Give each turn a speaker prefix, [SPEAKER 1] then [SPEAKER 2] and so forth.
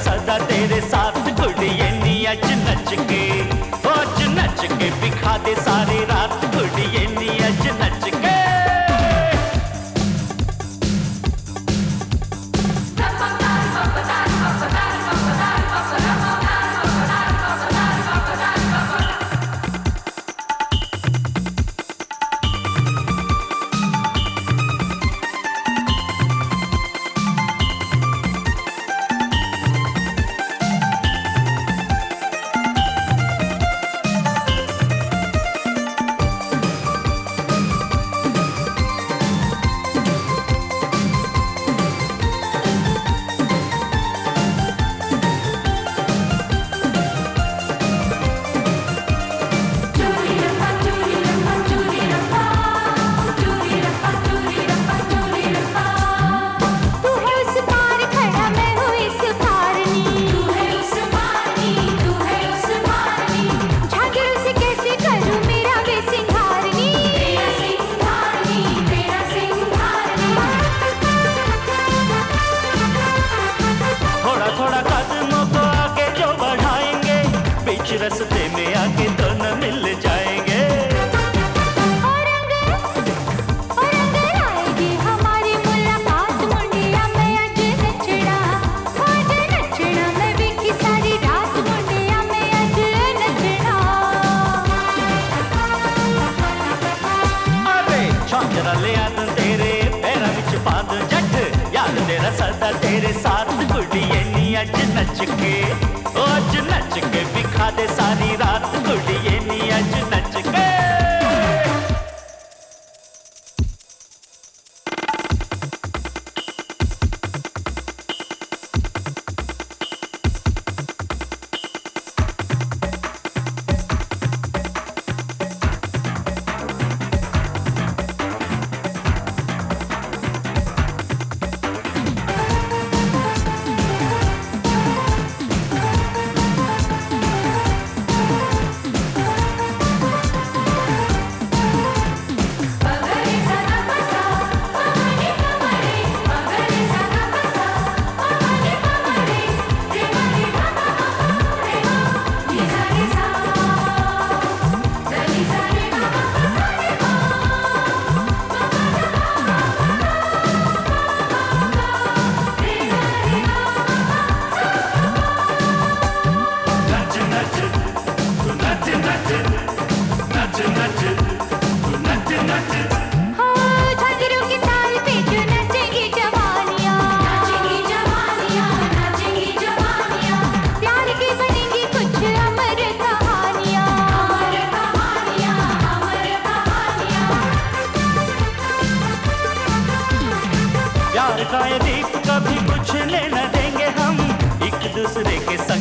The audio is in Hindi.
[SPEAKER 1] सदा तेरे साथ गुड़िये नी अज नच के, अज नच के बिखा दे सारी रात गुड़िये नी अज नच के। रस्ते में आके दोनों मिल जाएंगे।
[SPEAKER 2] और रंग आएगी हमारी मुलाकात मुंडिया में आज नचना मैं भी सारी रात मुंडिया में आज नचना।
[SPEAKER 1] अरे झांझरा ले आ तेरे पैरों विच पा दूं जट, याद तेरा सदा तेरे साथ गुड़िये नी अज नच के, अज नच के बिखा दे सारी रात गुड़िये नी अज नच के। प्यार का ये दीप कभी कुछ लेना देंगे हम एक दूसरे के साथ।